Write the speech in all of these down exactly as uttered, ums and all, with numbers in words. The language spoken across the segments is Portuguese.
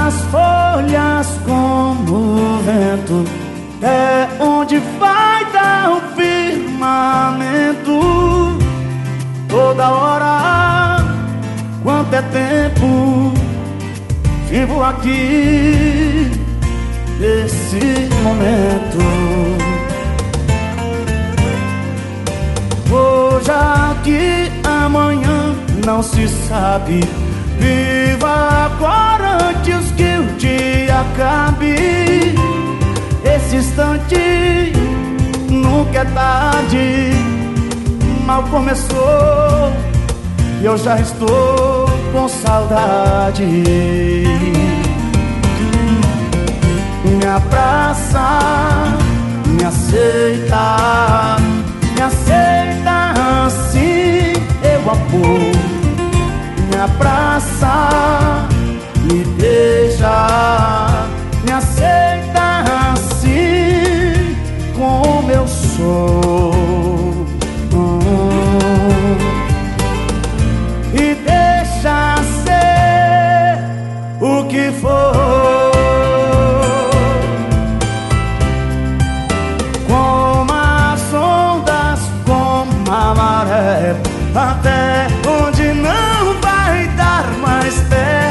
as folhas como o vento, é onde vai dar o firmamento. Toda hora, quanto é tempo, vivo aqui nesse momento. Hoje aqui, amanhã não se sabe. Viva agora antes que o dia acabe. Esse instante nunca é tarde. Mal começou e eu já estou com saudade. Me abraça, me aceita, me aceita assim, eu amor. Me abraça, me beija, me aceita assim como eu sou. E deixa ser o que for. Como as ondas, como a maré, até onde não vai dar mais pé.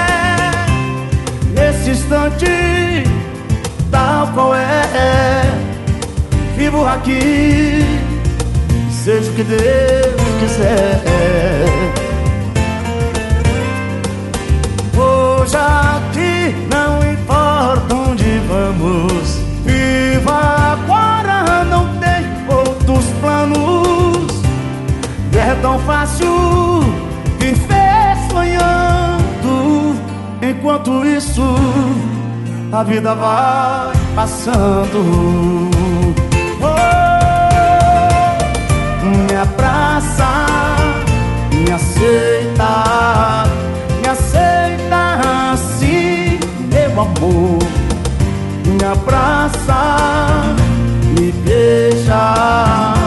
Nesse instante, tal qual é, vivo aqui, seja o que Deus quiser. Hoje aqui, não importa onde vamos, viva agora, não tem outros planos. É tão fácil viver sonhando, enquanto isso a vida vai passando. Me abraça, me aceita, me aceita assim, meu amor. Me abraça, me beija,